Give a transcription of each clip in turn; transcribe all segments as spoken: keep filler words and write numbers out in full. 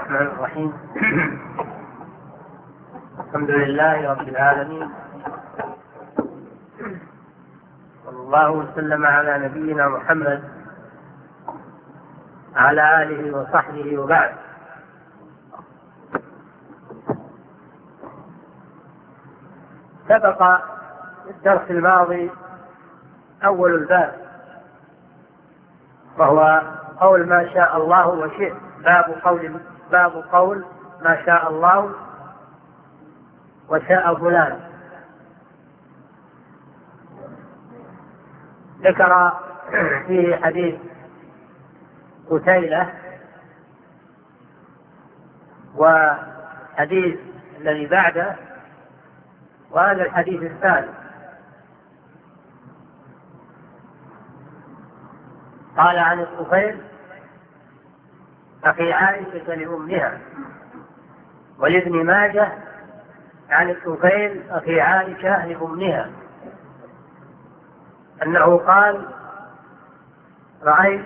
الرحمن الرحيم. الحمد لله رب العالمين، صلى الله وسلم على نبينا محمد على آله وصحبه وبعد. سبق الدرس الماضي أول الباب، وهو قول ما شاء الله وشئت، باب قول باب قول ما شاء الله وشاء فلان. ذكر في حديث قتيلة وحديث الذي بعده، وهذا الحديث الثالث. قال عن الطفيل أخي عائشة لأمها، ولابن ماجه عن الطفيل أخي عائشة لأمها أنه قال: رأيت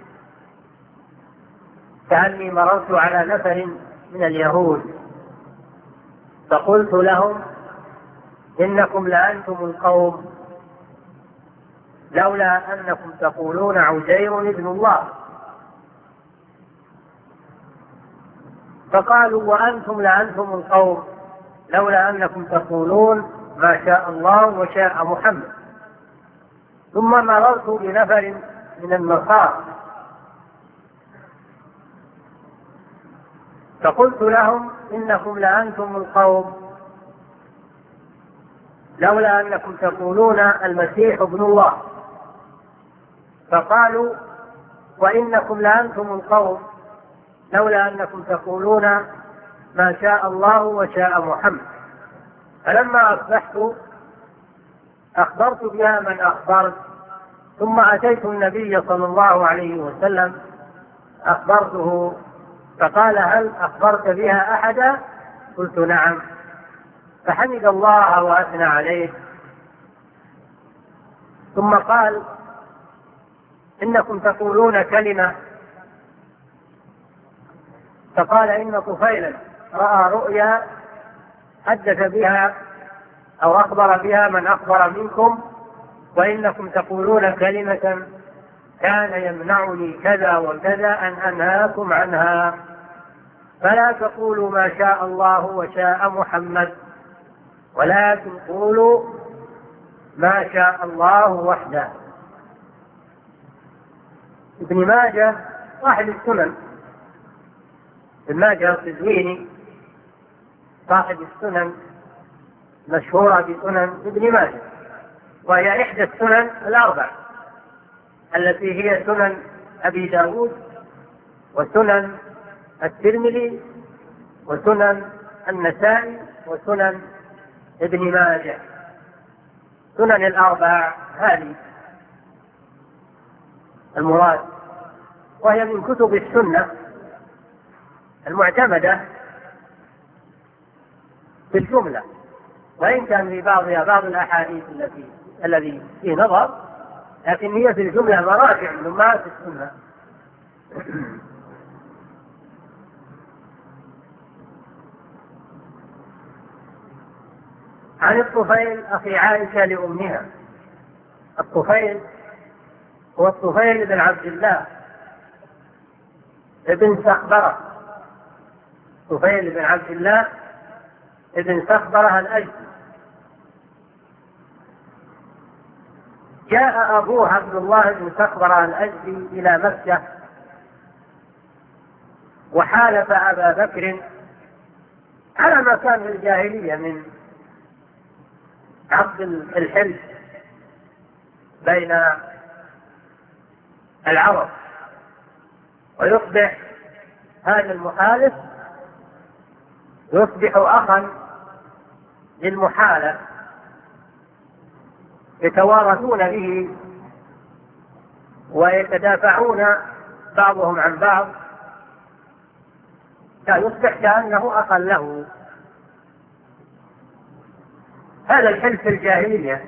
كأني مررت على نفر من اليهود فقلت لهم: إنكم لأنتم القوم لولا أنكم تقولون عزير ابن الله. فقالوا: وأنتم لأنتم القوم لولا أنكم تقولون ما شاء الله وشاء محمد. ثم مررت بنفر من النصارى فقلت لهم: إنكم لأنتم القوم لولا أنكم تقولون المسيح ابن الله. فقالوا: وإنكم لأنتم القوم لولا أنكم تقولون ما شاء الله وشاء محمد. فلما أصبحت أخبرت بها من أخبرت، ثم أتيت النبي صلى الله عليه وسلم أخبرته، فقال: هل أخبرت بها أحدا؟ قلت: نعم. فحمد الله وأثنى عليه، ثم قال: إنكم تقولون كلمة. فقال: إن طفيلا رأى رؤيا حدث بها أو أخبر بها من أخبر منكم، وإنكم تقولون كلمة كان يمنعني كذا وكذا أن أنهاكم عنها، فلا تقولوا ما شاء الله وشاء محمد، ولكن قولوا ما شاء الله وحده. ابن ماجه صاحب السنن، ابن ماجه القزويني صاحب السنن مشهورة بسنن ابن ماجه، وهي إحدى السنن الأربع التي هي سنن أبي داود وسنن الترمذي وسنن النسائي وسنن ابن ماجه. سنن الأربع هذه المراد، وهي من كتب السنة المعتمدة في الجملة، وإن كان في بعضها بعض الأحاديث التي الذي في نظر، لكن هي في الجملة مراجع من أمهات السنة. عن الطفيل أخي عائشة لأمها. الطفيل هو الطفيل بن عبد الله ابن سخبرة، طفيل بن عبد الله ابن سخبرة الأجدي. جاء أبوه عبد الله بن سخبرة الأجدي إلى مكة وحالف أبا بكر على ما كان في الجاهلية من عقد الحلف بين العرب، ويصبح هذا المحالف يصبح أخا للمحالف، يتوارثون به ويتدافعون بعضهم عن بعض، فيصبح كأنه أخا له. هذا الحلف في الجاهلية.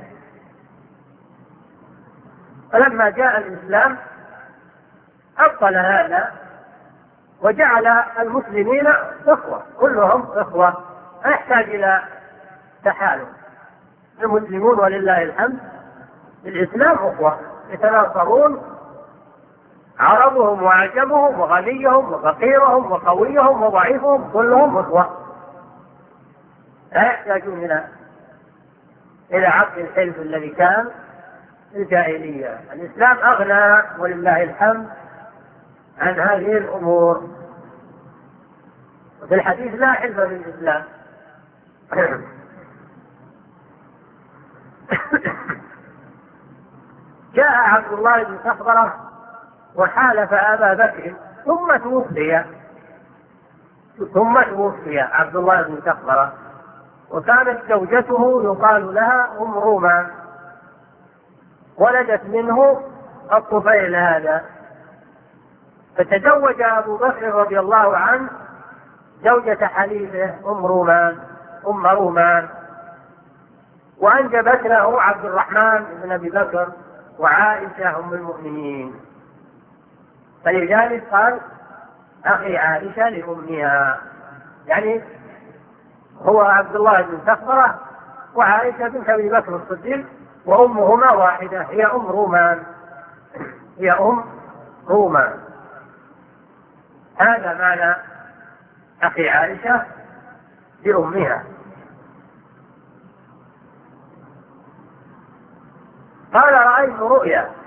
فلما جاء الإسلام أبطل هذا وجعل المسلمين إخوة، كلهم إخوة، لا يحتاج إلى تحالف. المسلمون ولله الحمد بالإسلام أخوة، يتناصرون، عربهم وعجمهم وغنيهم وفقيرهم وقويهم وضعيفهم كلهم أخوة، لا يحتاجون إلى إلى عقد الحلف الذي كان في الجاهلية. الإسلام أغنى ولله الحمد عن هذه الأمور. وفي الحديث لا حلف في الإسلام. جاء عبد الله بن صخبرة وحالف أبا بكر ثم توفي ثم توفي عبد الله بن صخبرة، وكانت زوجته يقال لها أم رومان، ولدت منه الطفيل هذا، فتزوج أبو بكر رضي الله عنه زوجة حليفه أم رومان أم رومان وأنجبت له عبد الرحمن بن أبي بكر وعائشة أم المؤمنين. فلذلك قال أخي عائشة لأمها، يعني هو عبد الله بن صخبرة وعائشة بنت أبي بكر الصديق، وأمهما واحدة هي أم رومان، هي أم رومان. هذا معنى أخي عائشة لأمها. قال رأيت رؤيا